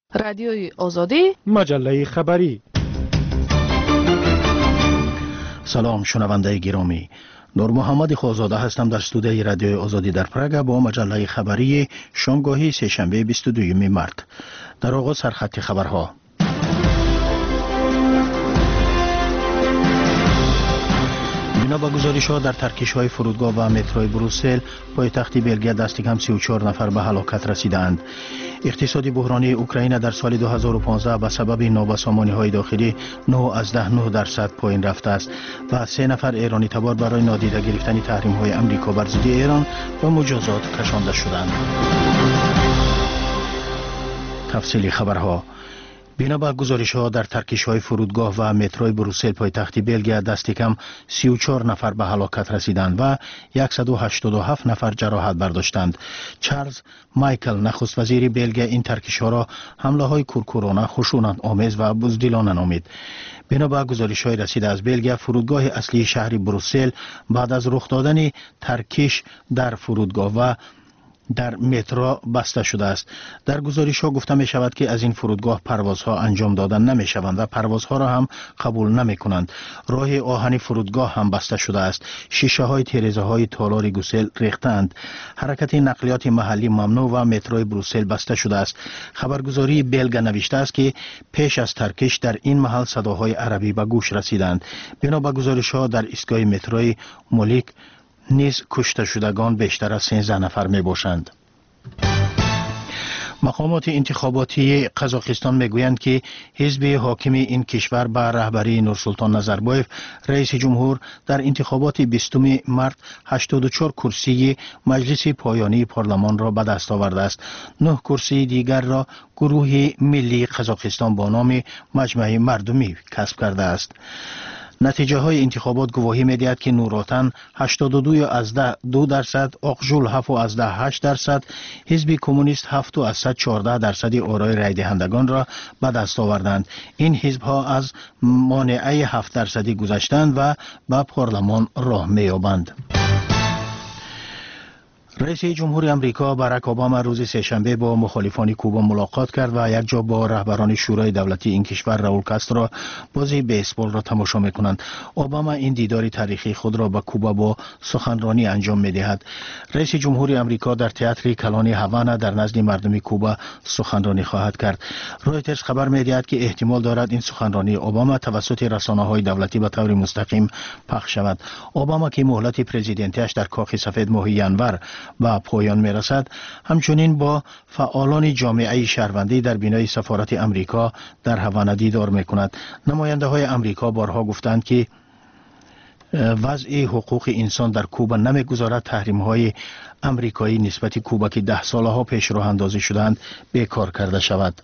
رادیوی آزادی، مجله خبری. سلام شنونده گرامی، نور محمد خوزاده هستم در استودیوی رادیوی آزادی در پراگ با مجله خبری شامگاهی سه‌شنبه 22 مارت. در آغاز سرخط خبرها. بنا به گزارش‌ها در ترکش‌های فرودگاه و متروی بروسل، پایتخت بلژیک دست کم 34 نفر به هلاکت رسیدند. اقتصادی بحرانی اوکراین در سال 2015 به سبب نابسامانی‌های داخلی 9.9% پایین رفته است و 3 نفر ایرانی تبار برای نادیده گرفتن تحریم‌های آمریکا بر ضد ایران به مجازات کشانده شدند. تفصیل خبرها. بنا به گزارش‌ها در ترکش‌های فرودگاه و متروی بروسل پایتخت بلژیک دست کم 34 نفر به هلاکت رسیدند و 187 نفر جراحت برداشتند. چارلز مایکل نخست وزیر بلژیک این ترکش‌ها را حمله‌های کورکورانه، خشونت آمیز و بزدلانه نامید. بنا به گزارش‌های رسیده از بلژیک، فرودگاه اصلی شهر بروسل بعد از رخ دادن ترکش در فرودگاه و در مترو بسته شده است. در گزارش‌ها گفته می شود که از این فرودگاه پروازها انجام دادن نمی شوند و پروازها را هم قبول نمی کنند. راه آهنی فرودگاه هم بسته شده است. شیشه های تیره‌زه های تالار گوسل ریختند. حرکت نقلیات محلی ممنوع و متروی بروسل بسته شده است. خبرگزاری بلژیک نوشته است که پیش از ترکش در این محل صداهای عربی به گوش رسیدند. بنا به گزارش‌ها در ایستگاه متروی مولیک نیز کشته شدگان بیشتر از 13 نفر می باشند. مقامات انتخاباتی قزاقستان میگویند که حزب حاکم این کشور به رهبری نورسلطان نظربایف رئیس جمهور در انتخابات 20 مارت 84 کرسی مجلس پایانی پارلمان را به دست آورده است. 9 کرسی دیگر را گروه ملی قزاقستان با نام مجمع مردمی کسب کرده است. نتیجه های انتخابات گواهی می دهد که نوراتن 82.2%، آقجول 7.8%، حزب کمونیست 7.14% آرای رای دهندگان را به دست آوردند. این حزب ها از مانعه 7% گذشتند و به پارلمان راه می یابند. رئیس جمهور امریکا باراک اوباما روز سه‌شنبه با مخالفان کوبا ملاقات کرد و یک جا با رهبران شورای دولتی این کشور راول کاسترو بازی بیسبال را تماشا می‌کنند. اوباما این دیدار تاریخی خود را به کوبا با سخنرانی انجام می‌دهد. رئیس جمهور امریکا در تئاتر کلان هاوانا در نزد مردم کوبا سخنرانی خواهد کرد. رویترز خبر می‌دهد که احتمال دارد این سخنرانی اوباما توسط رسانه‌های دولتی به طور مستقیم پخش شود. اوباما که مهلت پرزیدنتیش در کاخ سفید ماه ینور و پایان می رسد، همچنین با فعالان جامعه شهروندی در بینای سفارت امریکا در هاوانا دیدار می کند. نماینده های امریکا بارها گفتند که وضع حقوق انسان در کوبا نمی گذارد تحریم های امریکایی نسبت کوبا که 10 ساله ها پیش راه اندازی شدند بیکار کرده شود.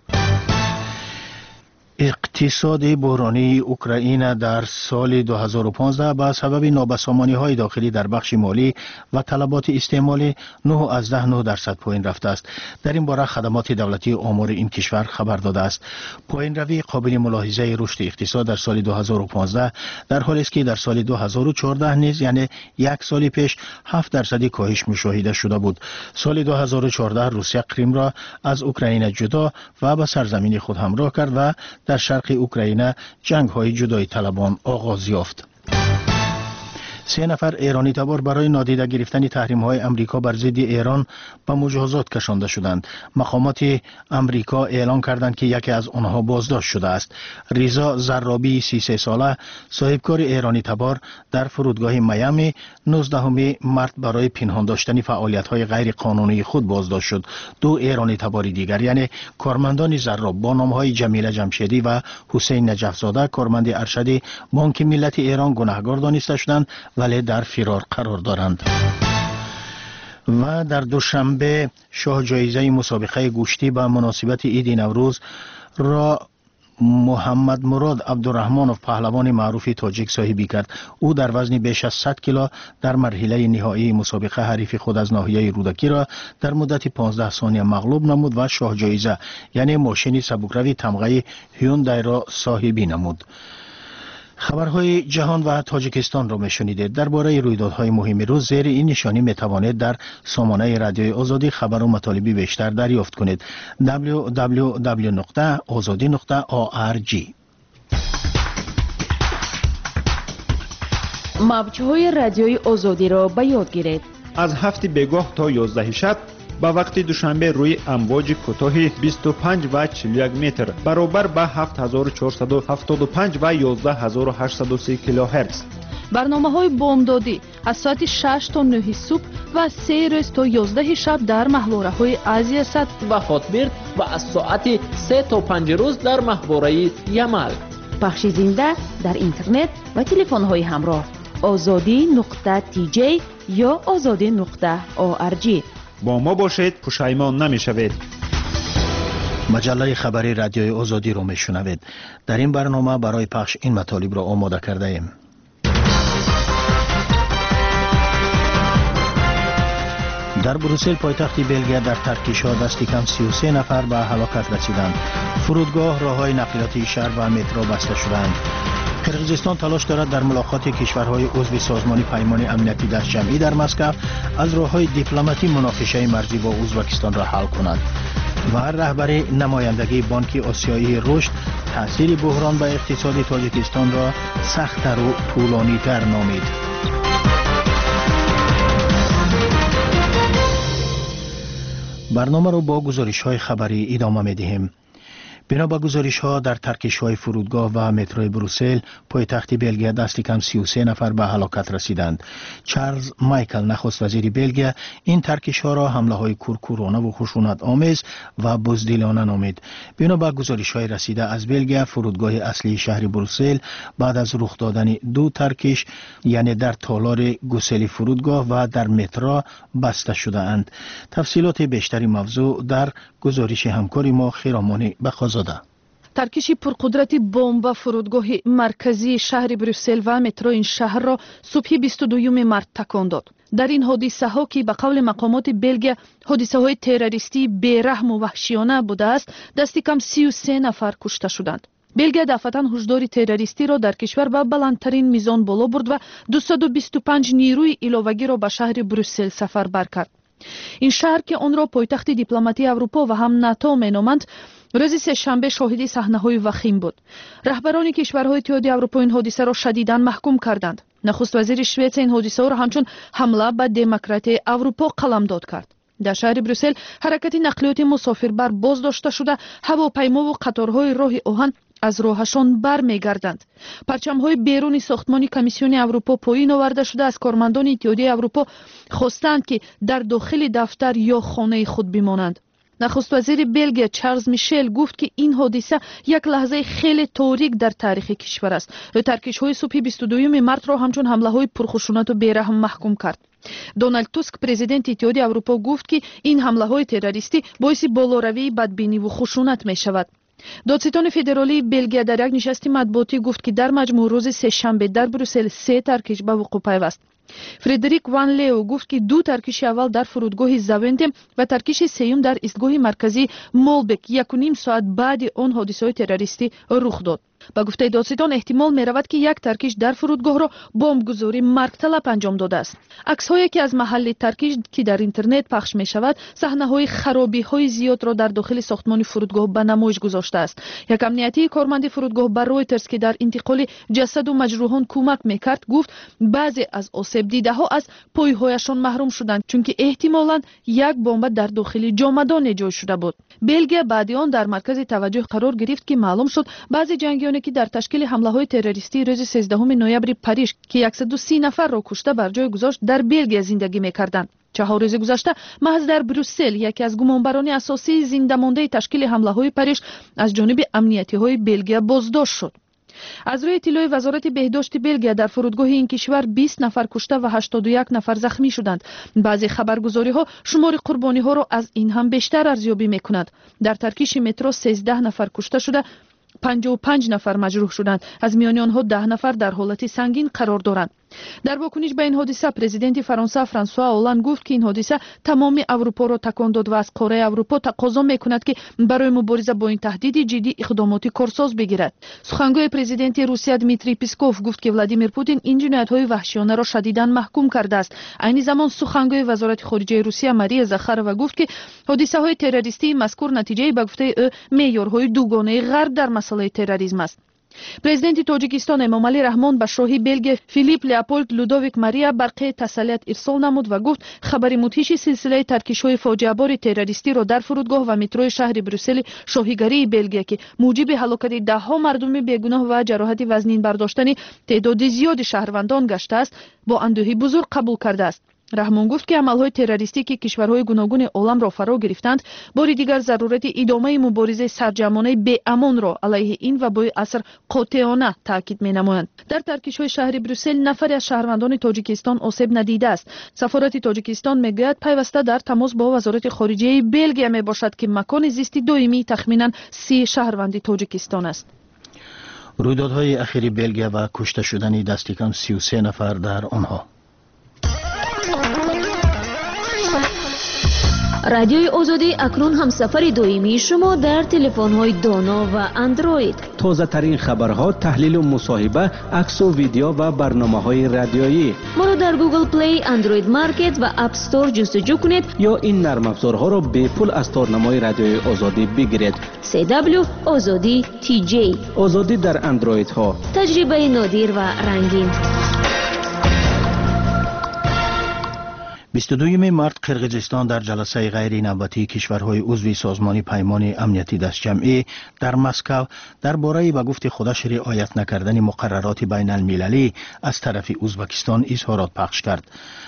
اقتصاد بحرانی اوکراین در سال 2015 به سبب نابسامانی‌های داخلی در بخش مالی و طلبات استعمال 9.9% پایین رفته است. در این باره خدمات دولتی آمار این کشور خبر داده است. پایین روی قابل ملاحظه رشد اقتصاد در سال 2015 در حالی است که در سال 2014 نیز یعنی یک سال پیش 7% کاهش مشاهده شده بود. سال 2014 روسیه کریم را از اوکراین جدا و به سرزمین خود همراه کرد و در شرق اوکراین جنگ های جدایی طلبان آغاز یافت. 3 نفر ایرانی تبار برای نادیده گرفتن تحریم های امریکا بر ضد ایران به مجازات کشانده شدند. مقامات امریکا اعلام کردند که یکی از آنها بازداشت شده است. ریزا زرابی 33 ساله صاحبکار ایرانی تبار در فرودگاه میامی 19 مارت برای پنهان داشتن فعالیت های غیر قانونی خود بازداشت شد. 2 ایرانی تباری دیگر یعنی کارمندان زراب با نام های جمیله جمشیدی و حسین نجف زاده کارمند ارشد بانک ملت ایران گناهکار دانسته شدند ولی در فرار قرار دارند. و در دوشنبه شاه جایزه مسابقه گوشتی به مناسبت عید نوروز را محمد مراد عبدالرحمنوف پهلوان معروف تاجیک صاحبی کرد. او در وزن بیش از 100 کیلو در مرحله نهایی مسابقه حریف خود از ناحیه رودکی را در مدت 15 ثانیه مغلوب نمود و شاه جایزه یعنی ماشین سبکروی تمغه هیوندای را صاحبی نمود. خبرهای جهان و تاجیکستان را میشنیدید. درباره رویدادهای مهم روز زیر این نشانی میتوانید در سامانه رادیوی آزادی خبر و مطالبی بیشتر دریافت کنید. www.azadi.org. موج‌های رادیوی آزادی را به یاد گیرید. از 7 بگاه تا 11 شب با وقت دوشنبه روی امواج کوتاه 25 و 41 متر برابر با 7475 و 11830 کیلوهرتز. برنامه‌های بامدادی از ساعت 6 تا 9 صبح و 3 روز تا 11 شب در ماهواره‌های آسیا سد و خاطبرد و از ساعت 3 تا 5 روز در ماهواره یمل. پخش زنده در اینترنت و تلفن‌های همراه azadi.tj یا azadi.org. با ما باشید، پشیمان نمی‌شوید. مجله خبری رادیوی آزادی رو میشنوید. در این برنامه برای پخش این مطالب را آماده کرده ایم. در بروسل پایتخت بلژیم در ترکیش‌ها دست کم 33 نفر به هلاکت رسیدند. فرودگاه، راه‌های نقلیاتی شهر و مترو بسته شدند. قرقیزستان تلاش دارد در ملاقات کشورهای عضو سازمان پیمان امنیتی دست جمعی در مسکو از راه‌های دیپلماتی مناقشه مرزی با ازبکستان را حل کند. و رهبر نمایندگی بانک آسیایی رشد تاثیر بحران به اقتصاد تاجیکستان را سخت‌تر و طولانی‌تر نامید. برنامه را با گزارش‌های خبری ادامه می‌دهیم. بنا به گزارش‌ها در ترکش‌های فرودگاه و مترو بروسل پایتخت بلژیم دست کم 33 نفر به هلاکت رسیدند. چارلز مایکل نخست وزیر بلژیم این ترکش‌ها را حمله‌های کورکورانه و خشونت آمیز و بزدلانه نامید. بنا به گزارش‌های رسیده از بلژیم فرودگاه اصلی شهر بروسل بعد از رخ دادن دو ترکش یعنی در تالار گوسلی فرودگاه و در مترو بسته شده‌اند. تفصیلات بیشتری موضوع در گزارش همکار ما خیرامان بخازاده. ترکش پرقدرت بمب فرودگاه مرکزی شهر بروسل و مترو این شهر را صبح 22 مارس تکان داد. در این حادثه ها که به قول مقامات بلژیم حادثه های تروریستی بی‌رحم و وحشیانه بوده است، دست کم 33 نفر کشته شدند. بلژیم دفعتاً هشدار تروریستی را در کشور به بلندترین میزان بالا برد و 225 نیروی علاوگی را به شهر بروسل سفربر کرد. این شهر که آن را پایتخت دیپلماتی اروپا و هم ناتو مینامند، روز سه‌شنبه شاهد صحنه‌های وخیم بود. رهبران کشورهای اتحادیه اروپا این حادثه را شدیداً محکوم کردند. نخست وزیر سوئد این حادثه را همچون حمله به دموکراسی اروپا قلمداد کرد. در شهر بروسل حرکت نقلیات مسافربر باز داشته شده، هواپیما و قطارهای راه آهن از راهشان برمیگردند. پرچم‌های بیرون ساختمان کمیسیون اروپا پایین آورده شده از کارمندان اتحادیه اروپا خواستند که در داخل دفتر یا خانه خود بمانند. نخست وزیر بلژیم چارلز میشل گفت که این حادثه یک لحظه خیلی تاریک در تاریخ کشور است. ترکش‌های صبح 22 مارس را همچون حمله‌های پرخشونت و بی‌رحم محکوم کرد. دونالد توسک پرزیدنت اتحادیه اروپا گفت که این حمله‌های تروریستی باعث بالاروی بدبینی و خشونت می‌شود. دادستان فدرالی بلژیم در یک نشست مطبوعاتی گفت که در مجموع روز سه‌شنبه در بروسل 3 ترکش به وقوع پیوست. فردریک وان لیو گفت که 2 ترکش اول در فرودگاه زاونتم و ترکش سوم در ایستگاه مرکزی مولبک 1.5 ساعت بعد آن حادثه تروریستی رخ داد. با گفته دادستان احتمال می رود که یک ترکش در فرودگاه را بمبگذاری مرگطلب انجام داده است. عکس‌هایی که از محل ترکش که در اینترنت پخش می شود، صحنه‌های خرابی‌های زیاد را در داخل ساختمان فرودگاه به نمایش گذاشته است. یک امنیتی کارمند فرودگاه بر رویترز که در انتقال جسد و مجروحان کمک می‌کرد گفت بعضی از آسیب دیده‌ها از پایهایشان محروم شدند چون که احتمالاً یک بمب در داخل جامدان جای شده بود. بلژیم بعد آن در مرکز توجه قرار گرفت که معلوم شد بعضی جنگیان که در تشکیل حمله‌های تروریستی روز 13 نوامبر پاریژ که 130 نفر را کشته بر جای گذاشت در بلژیم زندگی می‌کردند. 4 روز گذشته محض در بروسل یکی از گمانبران اساسی زنده مانده تشکیل حمله‌های پاریژ از جانب امنیتی‌های بلژیم بازداشت شد. از روی اطلاع وزارت بهداشت بلژیم در فرودگاه این کشور 20 نفر کشته و 81 نفر زخمی شدند. بعضی خبرگزاری‌ها شمار قربانی‌ها را از این هم بیشتر ارزیابی می‌کنند. در ترکیش مترو 13 نفر کشته شده، 55 نفر مجروح شدند. از میان آنها 10 نفر در حالت سنگین قرار دارند. дар вокуниш ба ин ҳодиса президенти фаронса франсуа оланд гуфт ки ин ҳодиса тамоми аврупоро такон дод ва аз қораи аврупо тақозо мекунад ки барои мубориза бо ин таҳдиди ҷиддӣ иқдомоти корсоз бигирад. сухангӯи президенти русия дмитрий песков гуфт ки владимир путин ин ҷиноятҳои ваҳшиёнаро шадидан маҳкум кардааст. айни замон сухангӯи вазорати хориҷаи русия мария захарова гуфт ки ҳодисаҳои террористии мазкур натиҷаи ба гуфтаи ӯ меъёрҳои дугонаи ғарб дар масъалаи терроризм аст. президенти тоҷикистон эмомалӣ раҳмон ба шоҳи белгия филипп леопольд людовик мария барқияи таsalлият ирсол намуд ва гуфт хабари мудҳиши силсилаи таркишҳои фоҷиабори террористиро дар фурудгоҳ ва метрои шаҳри брюссели шоҳигарии белгия ки муҷиби ҳалокати даҳҳо мардуми бегуноҳ ва ҷароҳати вазнин бардоштани теъдоди зиёди шаҳрвандон гаштааст бо андӯҳи бузург қабул кардааст. раҳмон гуфт ки амалҳои террористӣ ки кишварҳои гуногуни оламро фаро гирифтанд бори дигар зарурати идомаи муборизаи сарҷамонаи беамонро алайҳи ин вабои аср қотеона таъкид менамоянд. дар таркишҳои шаҳри брюссел нафаре аз шаҳрвандони тоҷикистон осеб надидааст. сафорати тоҷикистон мегӯяд пайваста дар тамос бо вазорати хориҷияи белгия мебошад ки макони зисти доимии тахминан 30 шаҳрванди тоҷикистон аст. рӯйдодҳои ахири белгия ва кушта шудани дасти кам 33 нафар дар онҳо. радиои озодӣ акнун ҳамсафари доимии шумо дар телефонҳои доно ва андроид. тозатарин хабарҳо, таҳлилу мусоҳиба, аксу видео ва барномаҳои радиоӣ. моро дар Google Play, Android Market ва App Store ҷустуҷӯ кунед ё ин нармафзорҳоро бепул аз торнамои радиои озодӣ бигиред. CW озодӣ TJ. озодӣ дар андроидҳо. таҷрибаи нодир ва рангин. 22 март қирғизистон дар ҷаласаи ғайринавбатии кишварҳои узви созмони паймони амнияти дастҷамъӣ дар Москав дар бораи ба гуфти худаш riоят накардани муқаррароти байналмилалӣ аз тарафи Узбекистон изҳорот пахш кард.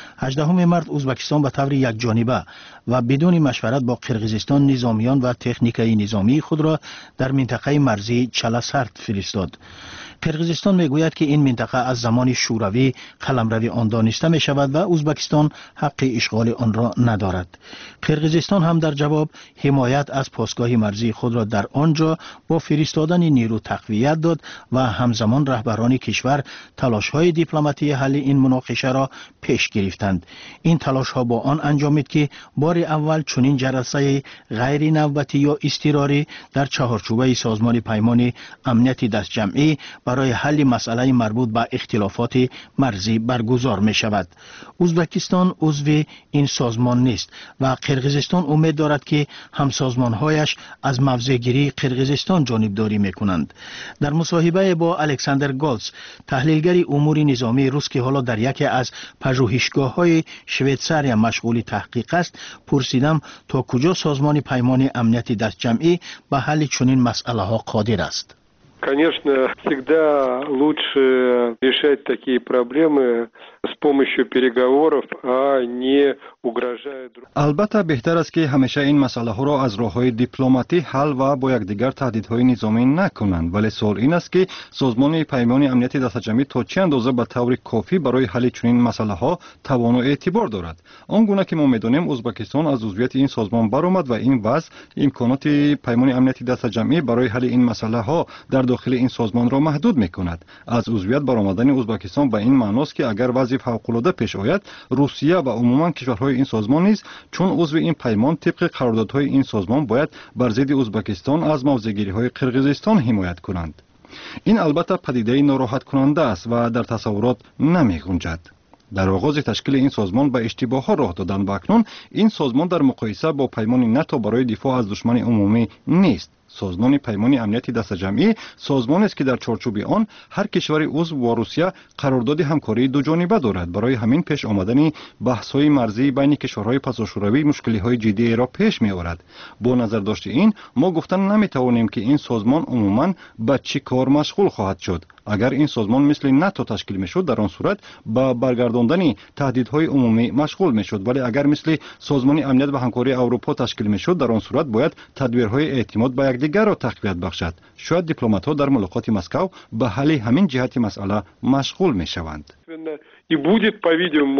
18 март узбекистон ба таври якҷониба ва бидуни машварат бо қирғизистон низомиён ва техникаи низомии худро дар минтақаи марзии Чаласарт фиристод. қирғизистон мегӯяд ки ин минтақа аз замони шӯравӣ қаламрави он дониста мешавад ва Узбекистон ҳаққи ишғоли онро надорад. қирғизистон ҳам дар ҷавоб ҳимоят аз постгоҳи марзии худро дар он ҷо бо фиристодани нирӯ тақвият дод ва ҳамзамон раҳбарони кишвар талошҳои дипломатии ҳалли ин муноқишаро пеш гирифтанд. ин талошҳо бо он анҷомид ки бори аввал чунин ҷаласаи ғайринавбатӣ ё истирорӣ дар чаҳорчӯбаи созмони паймони амнияти дастҷамъӣ برای حل مسئله مربوط به اختلافات مرزی برگزار می شود. ازبکستان عضو این سازمان نیست و قرقیزستان امید دارد که همسازمانهایش از موضع‌گیری قرقیزستان جانبداری می کنند. در مصاحبه با الکساندر گولز، تحلیلگر امور نظامی روس که حالا در یکی از پژوهشگاه‌های شویتساریا مشغول تحقیق است، پرسیدم تا کجا سازمان پیمان امنیتی دستجمعی به حل چنین مسئله‌ها قادر است. Конечно, всегда лучше решать такие проблемы с помощью переговоров, а не угрожая друг другу. البته بهتر است که همیشه این مسئله را از راه‌های دیپلماتی حل و با یکدیگر تهدیدهای نظامی نکنند، ولی سوال این است که سازمان پیمان امنیتی دستجمعی تا چه اندازه به طور کافی برای حل چنین مسئله‌ها توان و اعتبار دارد. آنگونه که ما می‌دانیم ازبکستان از عضویت این سازمان برآمد و این وضع امکانات پیمان امنیتی دستجمعی برای حل این مسئله‌ها در داخل این سازمان را محدود می‌کند. از عضویت برآمدن ازبکستان به این معنی است که اگر وضع فوق‌العاده پیش آید، روسیه و عموما کشورهای این سازمان نیز چون عضو این پیمان طبق قراردادهای این سازمان باید بر ضد ازبکستان از موضع‌گیری‌های قرقیزستان حمایت کنند. این البته پدیده ناراحت کننده است و در تصورات نمی‌گنجد. در آغاز تشکیل این سازمان به اشتباه‌ها راه دادن و اکنون این سازمان در مقایسه با پیمان ناتو برای دفاع از دشمن عمومی نیست. سازمان پیمان امنیتی دستجمعی سازمانی است که در چارچوب آن هر کشور عضو و روسیه قرارداد همکاری دو جانبه دارد. برای همین پیش آمدن بحث‌های مرزی بین کشورهای پساشوروی مشکل‌های جدی را پیش می‌آورد. با نظر داشت این ما گفتن نمی‌توانیم که این سازمان عموماً به چه کار مشغول خواهد شد. اگر این سازمان مثل ناتو تشکیل می‌شد در آن صورت با برگرداندن تهدیدهای عمومی مشغول می‌شد، ولی اگر مثل سازمان امنیت و همکاری اروپا تشکیل می‌شد در آن صورت باید تدبیرهای اعتماد به یکدیگر را تقویت بخشد. شاید دیپلمات‌ها در ملاقات مسکو به حل همین جهت مسئله مشغول می‌شوند. И будет, по-видимому,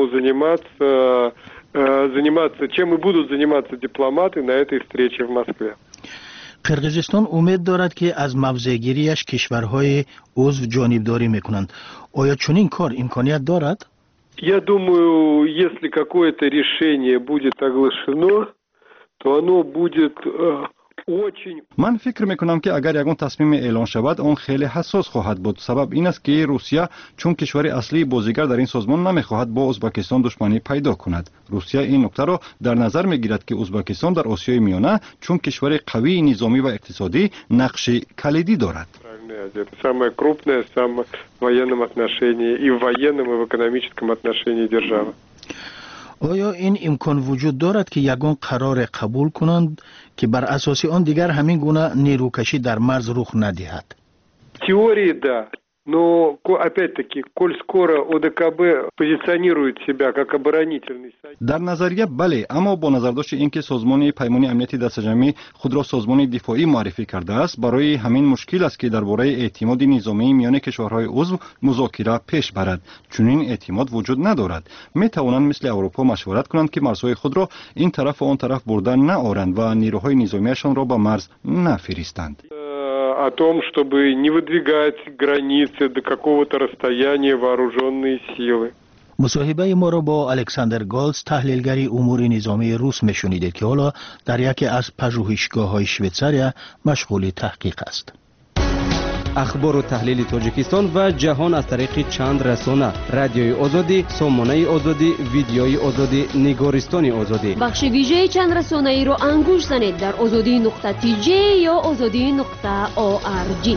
заниматься, чем и будут заниматься дипломаты на этой встрече в Москве. قرقیزستان امید دارد که از موضع‌گیریش کشورهای عضو جانبداری میکنند. آیا چنین کار امکانیت دارد؟ Я думаю, если какое-то решение будет оглашено, то оно будет очень... من فکر میکنم که اگر یگان تصمیم اعلان شود آن خیلی حساس خواهد بود. سبب این است که روسیه چون کشور اصلی بازیگر در این سازمان نمیخواهد با ازبکستان دشمنی پیدا کند. روسیه این نکته را در نظر میگیرد که ازبکستان در آسیای میانه چون کشور قوی نظامی و اقتصادی نقش کلیدی دارد. Это самое крупное в военном отношении, и в военном, и в экономическом отношении держава. آیا این امکان وجود دارد که یگان قرار قبول کنند که بر اساس آن دیگر همین گونه نیروکشی در مرز رخ ندهد؟ Теории, да. Но, опять-таки, коль скоро ОДКБ позиционирует себя как оборонительный союз. در نظریه بله، اما با نظرداشت اینکه سازمان پیمان امنیتی دستجمعی خود را سازمان دفاعی معرفی کرده است، برای همین مشکل است که درباره اعتماد نظامی میان کشورهای عضو مذاکره پیش برد. چنین اعتماد وجود ندارد. می توانند مثل اروپا مشورت کنند که مرزهای خود را این طرف و آن طرف بردن نآورند و نیروهای نظامیشان را به مرز نفرستند. О том, чтобы не выдвигать границы до какого-то расстояния вооруженные силы. مصاحبه ما را با الکساندر گالز تحلیلگری امور نظامی روس میشنیدید که حالا در یکی از پژوهشگاه‌های شویتزاریا مشغول تحقیق است. اخبار و تحلیل تاجیکستان و جهان از طریق چند رسانه: رادیوی آزادی، سامانه آزادی، ویدیوی آزادی، نگارستان آزادی. بخش ویژه چند رسانه ای را انگوش زنید در azadi.tj یا azadi.org.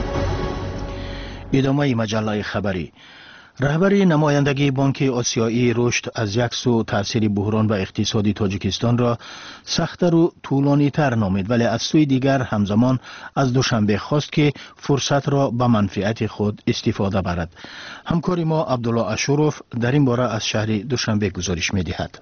ادامه مجله خبری. رهبری نمایندگی بانک آسیایی رشد از یک سو تاثیر بحران و اقتصادی تاجیکستان را سخت‌تر و طولانی‌تر نامید، ولی از سوی دیگر همزمان از دوشنبه خواست که فرصت را به منفعت خود استفاده برد. همکار ما عبدالله اشوروف در این باره از شهر دوشنبه گزارش می‌دهد.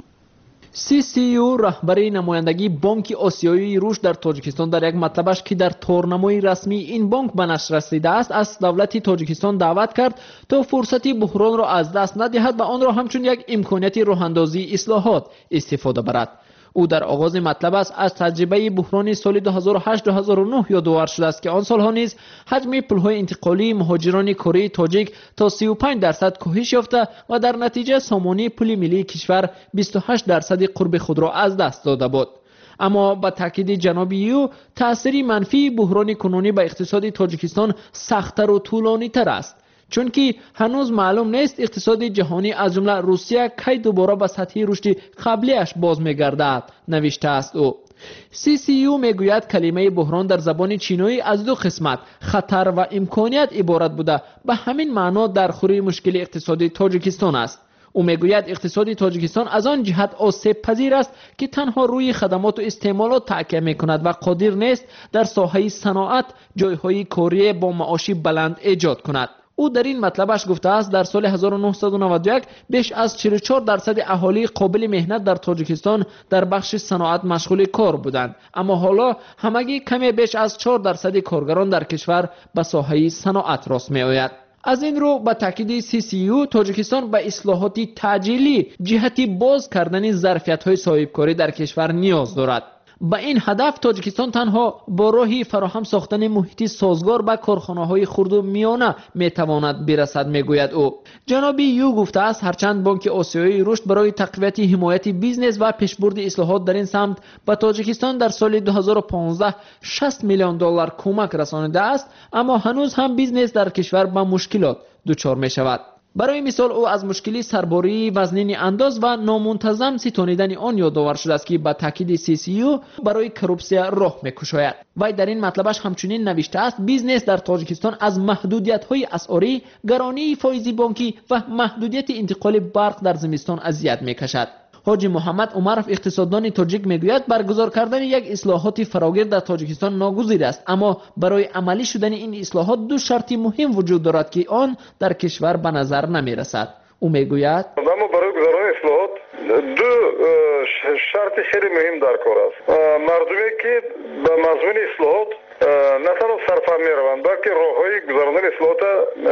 CCU رهبری نمایندگی بانک آسیایی رشد در تاجیکستان در یک مطلبش که در تورنمای رسمی این بانک به نشر رسیده است از دولت تاجیکستان دعوت کرد تا فرصتی بحران را از دست ندهد و آن را همچون یک امکانیت راه‌اندازی اصلاحات استفاده برد. او در آغاز مطلب است از تجربه بحران سال 2008-2009 یادآور شده است که آن سالها نیز حجم پل‌های انتقالی مهاجران کره تاجیک تا 35% کاهش یافته و در نتیجه سامانه پل ملی کشور 28% قرب خود را از دست داده بود. اما با تاکید جناب یو تأثیر منفی بحران کنونی به اقتصاد تاجیکستان سخت‌تر و طولانی‌تر است، چون که هنوز معلوم نیست اقتصاد جهانی از جمله روسیه کی دوباره به سطح رشد قبلیش باز می‌گردد، نوشته است او. CCU میگوید کلمه بحران در زبان چینی از دو قسمت خطر و امکانیت عبارت بوده، به همین معنا در خوری مشکل اقتصادی تاجیکستان است. او میگوید اقتصاد تاجیکستان از آن جهت آسیب پذیر است که تنها روی خدمات و استعمالات تکیه میکند و قادر نیست در ساحه صنعت جایهای کاری با معاش بلند ایجاد کند. او در این مطلبش گفته است در سال 1991 بیش از 44% اهالی قابل مهنت در تاجیکستان در بخش صنعت مشغول کار بودند، اما حالا همگی کمی بیش از 4% کارگران در کشور به ساحه صنعت راست می آید. از این رو با تاکید CCU تاجیکستان به اصلاحات تعجیلی جهتی باز کردن ظرفیت‌های صاحبکاری در کشور نیاز دارد. با این هدف تاجیکستان تنها با راهی فراهم ساختن محیطی سازگار به کارخانه‌های خرد و میانه میتواند برسد، میگوید او. جناب یو گفته است هرچند بانک آسیایی رشد برای تقویت حمایت بیزنس و پیشبرد اصلاحات در این سمت به تاجیکستان در سال 2015 $60 میلیون کمک رسانیده است، اما هنوز هم بیزنس در کشور به مشکلات دچار می شود. برای مثال او از مشکلی سرباری وزنین انداز و نامنتظم ستانیدن آن یادآور شده است که با تاکید CCU برای کروپسیا راه می‌کشاید. و در این مطلبش همچنین نوشته است بیزنس در تاجیکستان از محدودیت‌های اسعاری، گرانی فایزی بانکی و محدودیت انتقال برق در زمستان اذیت می‌کشد. حاجی محمد عمرف اقتصاددان تاجیک میگوید برگزار کردن یک اصلاحات فراگیر در تاجیکستان ناگزیر است، اما برای عملی شدن این اصلاحات دو شرط مهم وجود دارد که آن در کشور به نظر نمیرسد. او میگوید اما برای گذاران اصلاحات دو شرط خیلی مهم در کار است. مردمی که به مضمون اصلاحات نه تنها سرفهم میروند بلکه راههای گذراندن اصلاحات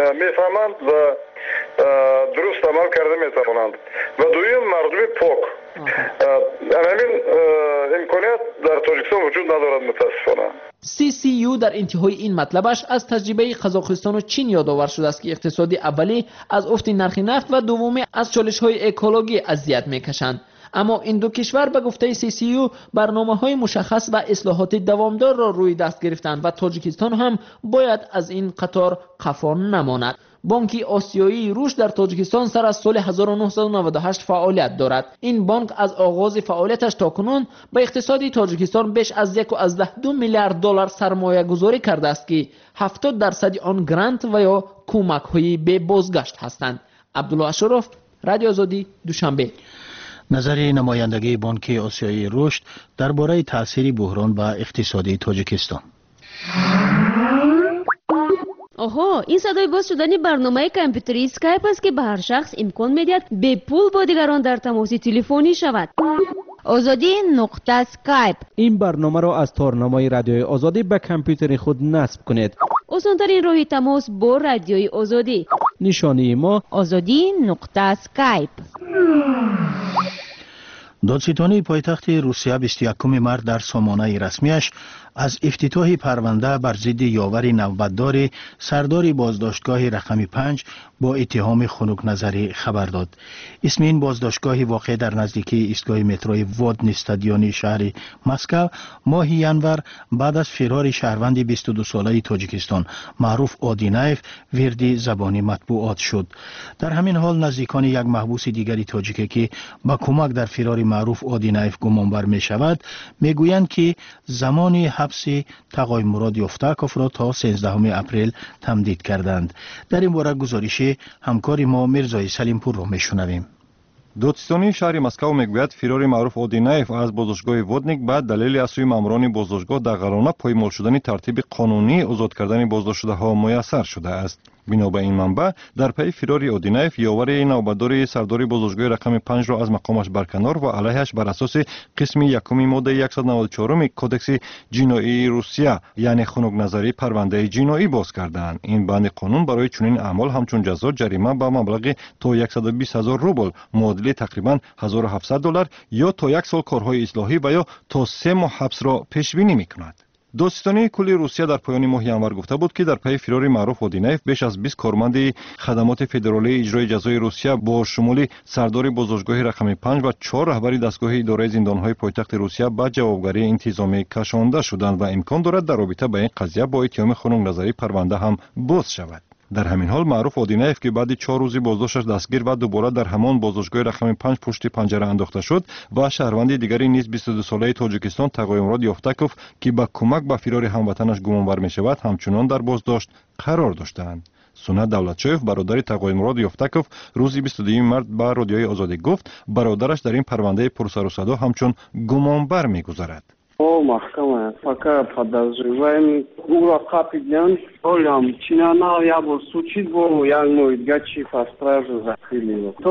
میفهمند و درست عمل کرده میتوانند. و دویم مردم پاک همین امکانیت در تاجیکستان وجود ندارد متاسفانه. CCU در انتهای این مطلبش از تجربه قزاقستان و چین یادآور شده است که اقتصادی اولی از افت نرخ نفت و دومی از چالش‌های اکولوژی اذیت می‌کشند. اما این دو کشور به گفته CCU برنامه‌های مشخص و اصلاحات دوامدار را روی دست گرفتند و تاجیکستان هم باید از این قطار قفا نماند. بانک آسیایی رشد در تاجیکستان سر از سال 1998 فعالیت دارد. این بانک از آغاز فعالیتش تا کنون به اقتصاد تاجیکستان بیش از 1.2 میلیارد دلار سرمایه گذاری کرده است که 70% آن گرانت و یا کمک‌های به بازگشت هستند. عبدالله اشرف، رادیو آزادی، دوشنبه. نظر نمایندگی بانک آسیایی رشد درباره تاثیر بحران به اقتصادی تاجیکستان. آها، این صدای باز شدن برنامه کامپیوتری اسکایپ است که به هر شخص امکان میدهد به پول با دیگران در تماس تلفنی شود. آزادی نقطه اسکایپ. این برنامه را از تارنمای رادیوی آزادی به کامپیوتر خود نصب کنید. آسان‌ترین راه تماس با رادیوی آزادی. نشانی ما آزادی نقطه اسکایپ. دادستانی پایتخت روسیه 21 مارس در سامانه رسمیش از افتتاح پرونده بر ضد یاور نوبتدار سردار بازداشتگاه رقم 5 با اتهام خنک نظری خبر داد. اسم این بازداشتگاه واقع در نزدیکی ایستگاه متروی وادن استادیونی شهر مسکو ماه ینور بعد از فرار شهروند 22 ساله تاجیکستان معروف آدینایف وردی زبانی مطبوعات شد. در همین حال نزدیکان یک محبوس دیگری تاجیکی که با کمک در فرار معروف آدینایف گمانبر می شود میگویند که زمان حبس تقای مراد یفتاکوف را تا 13 اپریل تمدید کردند. در این باره گزارش همکار ما میرزای سلیمپور را میشنویم. دادستانی شهر مسکو میگوید فرار معروف آدینایف از بازداشتگاه وودنیک بعد دلیل از سوی ماموران بازداشتگاه دغلانه پایمال شدن ترتیب قانونی آزاد کردن بازداشت شده ها میسر شده است. بنا به این منبع در پی فرار آدینایف یاور نوبتدار سردار بازداشتگاه رقم 5 را از مقامش برکنار و علیهش بر اساس قسم یکم ماده 194 کودکس جنایی روسیه یعنی خنک نظری پرونده جنایی باز کردند. این بند قانون برای چنین اعمال همچون جزا جریمه به مبلغ تا 120,000 روبل معادل تقریبا 1700 دلار یا تا 1 سال کارهای اصلاحی و یا تا 3 ماه حبس را پیش بینی می‌کند. دادستانی کلی روسیه در پایان ماه ینور گفته بود که در پی فرار معروف آدینایف بیش از 20 کارمند خدمات فدرالی اجرای جزای روسیه با شمول سردار بازداشتگاه رقم 5 و 4 رهبر دستگاه اداره زندان‌های پایتخت روسیه به جوابگری انتظامی کشانده شدند و امکان دارد در رابطه با این قضیه با اتهام خنک نظری پرونده هم باز شود. در همین حال معروف آدینایف که بعد 4 روزی بازداشتش دستگیر و دوباره در همان بازداشتگاه رقم 5 پشت پنجره انداخته شد و شهروند دیگری نیز 22 ساله تاجیکستان تقای مراد یفتاکوف که با کمک به فرار هموطنش گمانبر می شود همچنان در بازداشت قرار داشتند. سونا دولتچوف برادر تقای مراد یفتاکوف روز 22 مارس به رادیوی آزادی گفت برادرش در این پرونده پرسر و صدا همچون گمانبر می‌گذرد. محکمه فقط подозреваемый ура капитан олям чинана я был случит был я мой гачи по стражу закрыли то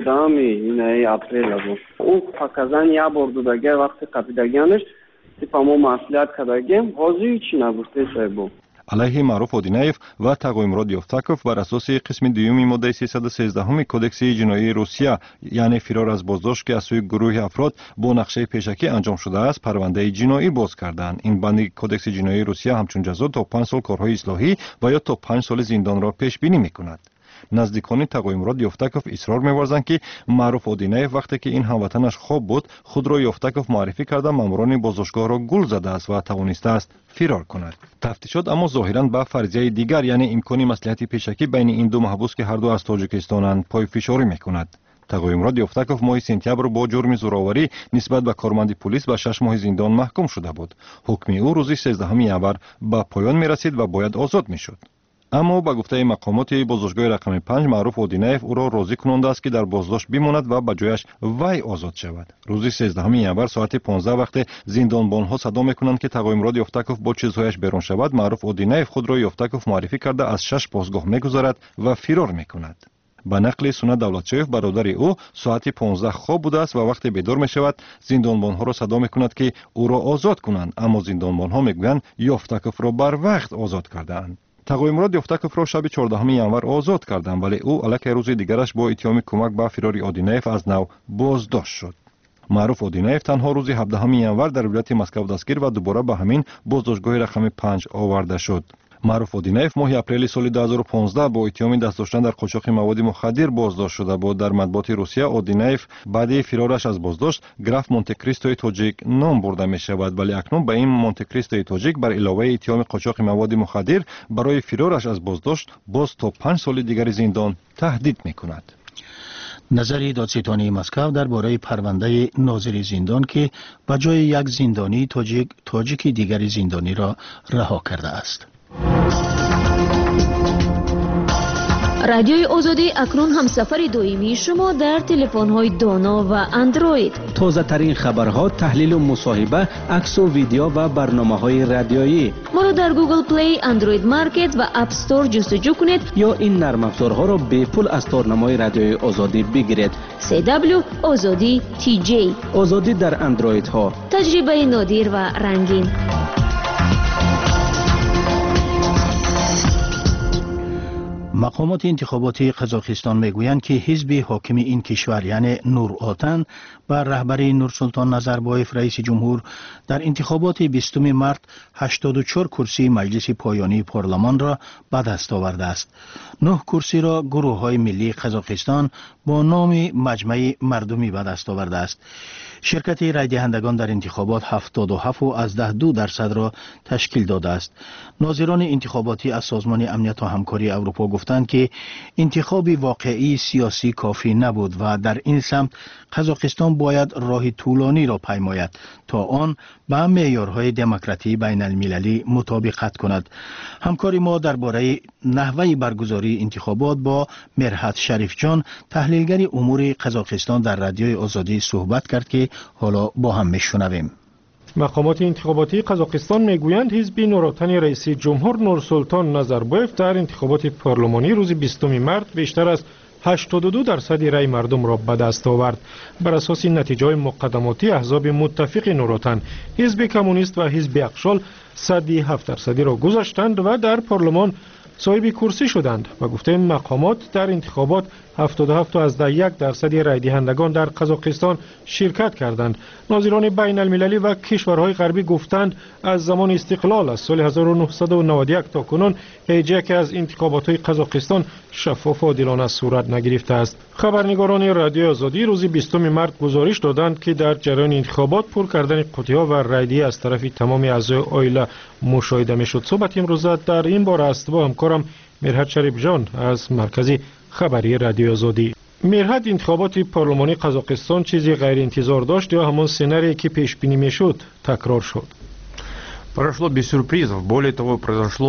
17 апреля был у показания бордудagi вақти капитаганиш типа мо маслиҳат кардагем ҳозир чӣ нагуфташа был علیه معروف آدینایف و تقای مراد یفتاکوف بر اساس قسم دوم ماده 313 کودکس جنایی روسیه یعنی فرار از بازداشت که از سوی گروه افراد با نقشه پیشکی انجام شده است پرونده جنایی باز کردند. این بند کودکس جنایی روسیه همچون جزا تا 5 سال کارهای اصلاحی و یا تا 5 سال زندان را پیش بینی می‌کند. نزدیکان تقای مراد یفتاکوف اصرار می‌ورزند که معروف آدینایف وقتی که این هموطنش خواب بود خود را یفتاکوف معرفی کرده ماموران بازداشتگاه را گول زده است و توانسته است فرار کند. تفتیشات اما ظاهراً به فرضیه دیگر یعنی امکان مصلحت پیشکی بین این دو محبوس که هر دو از تاجیکستانند پای فشاری می‌کند. تقای مراد یفتاکوف ماه سپتامبر با جرم زورآوری نسبت به کارمند پلیس به 6 ماه زندان محکوم شده بود. حکم او روز 13 ینور به پایان می‌رسید و باید آزاد می‌شد. اما با گفته مقامات بازداشتگاه رقم 5 معروف آدینایف او را راضی کننده است که در بازداشت بماند و به جایش وی آزاد شود. روز 13 ینور ساعت 15 وقت زندانبانها صدا میکنند که تقای مراد یفتاکوف با چیزهایش بیرون شود. معروف آدینایف خود را یفتاکوف معرفی کرده از 6 بازگاه میگذرد و فرار میکند. به نقل سونا دولتچوف برادر او ساعت 15 خواب بوده است و وقتی بیدار می شود زندانبانها را صدا می کند که او را آزاد کنند اما زندانبانها میگویند یفتاکوف را بر وقت آزاد کردند. تقای مراد یفتاکوف را شب 14 ینور آزاد کردند ولی او الکی روز دیگرش با اتهام کمک به فرار آدینایف از نو بازداشت شد. маъруф одинаев танҳо рӯзи 17 январ дар вилояти Москав дастгир ва дубора ба ҳамин боздоштгоҳи рақами 5 оварда шуд. маъруф одинаев моҳи апрели соли 2015 бо иттиҳоми даст доштан дар қочоқи маводи мухаддир боздошт шуда буд. дар матбуоти Русия одинаев баъди фирораш аз боздошт граф Монте-Кристои тоҷик ном бурда мешавад, вале акнун ба ин Монте-Кристои тоҷик бар иловаи иттиҳоми қочоқи маводи мухаддир барои фирораш аз боздошт боз то 5 соли дигари зиндон таҳдид мекунад. назари додситони Москав дар бораи парвандаи нозири зиндон ки ба ҷои як зиндонии тоҷики дигари зиндониро раҳо карда аст. радиои озодӣ акнун ҳамсафари доимии шумо дар телефонҳои доно ва андроид. тозатарин хабарҳо, таҳлилу мусоҳиба, аксу видео ва барномаҳои радиоӣ. моро дар Google Play, Android Market ва App Store ҷустуҷӯ кунед ё ин нармафзорҳоро бепул аз торнамои радиои озодӣ бигиред. CW Озодӣ TJ. озодӣ дар андроидҳо. таҷрибаи нодир ва рангин. мақомоти интихоботи қазоқистон мегӯянд ки ҳизби ҳокими ин кишвар яъне Нур-Отан ба раҳбари Нурсултон Назарбоев раиси ҷумҳур дар интихоботи 20 март 84 курсии маҷлиси поёнии парлумонро ба даст овардааст. 9 курсиро гурӯҳҳои миллии Қазоқистон бо номи маҷмаи мардумӣ ба даст овардааст. ширкати райдиҳандагон дар интихобот 77.2% ташкил додааст. нозирони интихоботӣ аз созмони амнияту ҳамкории аврупо гуфтанд ки интихоби воқеии сиёсӣ кофӣ набуд ва дар ин самт Қазоқистон бояд роҳи тӯлониро паймояд то он ба меъёрҳои демократии байналмилалӣ мутобиқат кунад. ҳамкори мо дар бораи наҳваи баргузории интихобот бо Мерҳат Шарифҷон, таҳлилгари умури Қазоқистон дар радиои озодӣ суҳбат кард ки ҳоло бо ҳам мешунавем. мақомоти интихоботии Қазоқистон мегӯянд ҳизби Нуротани раиси ҷумҳур Нурсултон Назарбоев дар интихоботи парлумонӣ рӯзи 20 март бештар аз 82% раи мардумро ба даст овард. бар асоси натиҷаҳои муқаддамоти аҳзоби муттафиқи Нуротан, ҳизби коммунист ва ҳизби ақшол 7% гузаштанд ва дар парлумон соҳиби курсӣ шуданд. ба гуфтаи мақомот дар интихобот 77.1% райдиҳандагон дар Қазоқистон ширкат карданд. нозирони байналмилалӣ ва кишварҳои ғарбӣ гуфтанд аз замони истиқлол аз соли 1991 то кунун ҳеҷ яке аз интихоботҳои Қазоқистон шаффофу одилона сурат нагирифтааст. хабарнигорони радиои озодӣ рӯзи 20 март гузориш доданд ки дар ҷараёни интихобот пур кардани қуттиҳо ва райдиҳӣ аз тарафи тамоми аъзои оила мушоҳида мешуд. суҳбати имрӯза дар ин бора аст бо ҳамкорам Мерҳат Шарифҷон аз маркази хабари радиои озодӣ. Мерҳат, интихоботи парлумонии Қазоқистон чизи ғайриинтизор дошт ё ҳамон сценарие ки пешбинӣ мешуд такрор шуд? Прошло без сюрпризов. Более того, произошло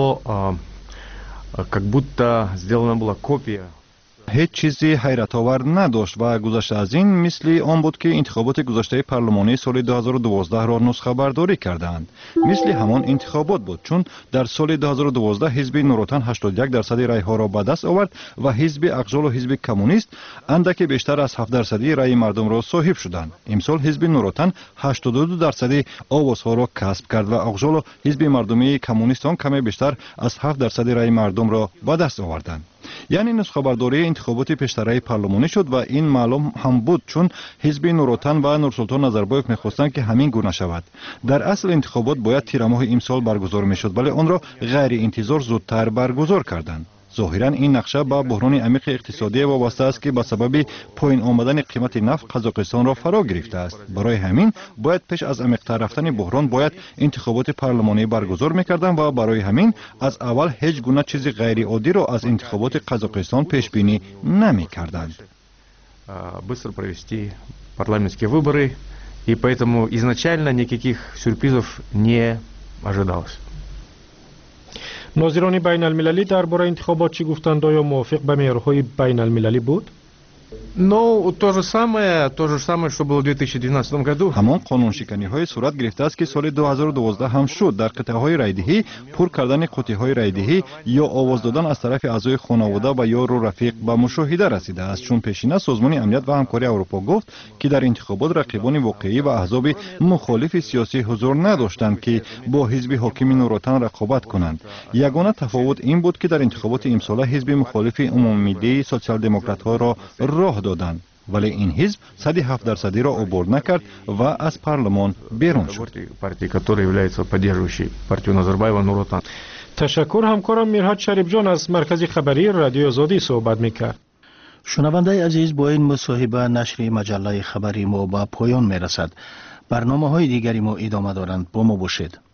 как будто сделана была копия. ҳеҷ чизи ҳайратовар надошт ва гузашта аз ин мисли он буд ки интихоботи гузаштаи парлумонии соли 2012-ро нусхабардорӣ карданд. мисли ҳамон интихобот буд, чун дар соли 2012 ҳизби Нуротан 81% райҳоро ба даст овард ва ҳизби ақжолу ҳизби коммунист андаке бештар аз 7% раи мардумро соҳиб шуданд. имсол ҳизби Нуротан 82% овозҳоро касб кард ва ақжолу ҳизби мардумии коммунист он каме бештар аз 7% раи мардумро ба даст оварданд. яъне нусхабардории интихоботи пештараи парлумонӣ шуд ва ин маълум ҳам буд, чун ҳизби Нуротан ва Нурсултон Назарбоев мехостанд ки ҳамин гуна шавад. дар асл интихобот бояд тирамоҳи имсол баргузор мешуд, вале онро ғайриинтизор зудтар баргузор карданд. ظاهرا این نقشه با بحران عمیق اقتصادی وابسته است که به سبب پایین آمدن قیمت نفت قزاقستان را فرا گرفته است. برای همین باید پیش از عمیق‌تر رفتن بحران باید انتخابات پارلمانی برگزار می‌کردند و برای همین از اول هیچ گونه چیز غیر عادی را از انتخابات قزاقستان پیش بینی نمی‌کردند. Быстро провести парламентские выборы, и поэтому изначально никаких сюрпризов не ожидалось. ناظران بین المللی درباره انتخابات چی گفتند؟ آیا موافق به معیارهای بین المللی بود؟ Ну, то же самое, что было в 2012 году. ҳамон қонуншиканиҳои сурат гирифта аст ки соли 2012 ҳам шуд. дар қитъаҳои райдиҳӣ пур кардани қуттиҳои райдиҳӣ ё овоз додан аз тарафи аъзои хонавода ва ёру рафиқ ба мушоҳида расидааст, чун пешина созмони амният ва ҳамкории аврупо гуфт ки дар интихобот рақибони воқеӣ ва аҳзоби мухолифи сиёсӣ ҳузур надоштанд ки бо ҳизби ҳокими Нуротан рақобат кунанд. ягона тафовут ин буд ки дар интихоботи имсола ҳизби мухолифи умуммиллии социал-демократҳоро роҳ доданд. ولی این حزب 107% را عبور نکرد و از پارلمان بیرون شد. партии, которая является поддерживающей партию Назарбаева Нур-Отан. تشکر. همکارم میرحت شریف جان از مرکزی خبری رادیو آزادی صحبت میکرد. شنونده عزیز، با این مصاحبه نشر مجله خبری ما به پایان میرسد. برنامه های دیگری ما ادامه دارند. با ما باشید.